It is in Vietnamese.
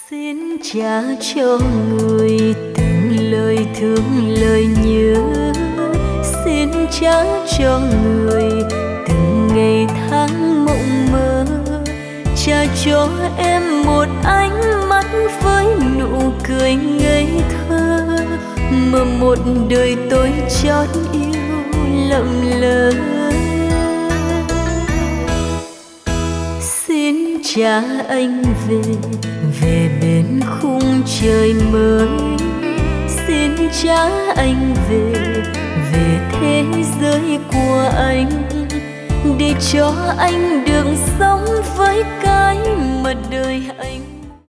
Xin trả cho người từng lời thương lời nhớ, xin trả cho người từng ngày tháng mộng mơ, trả cho em một ánh mắt với nụ cười ngây thơ, mà một đời tôi chót yêu lậm lơ. Xin trả anh về, về bên khung trời mới. Xin trả anh về, về thế giới của anh, để cho anh được sống với cái mà đời anh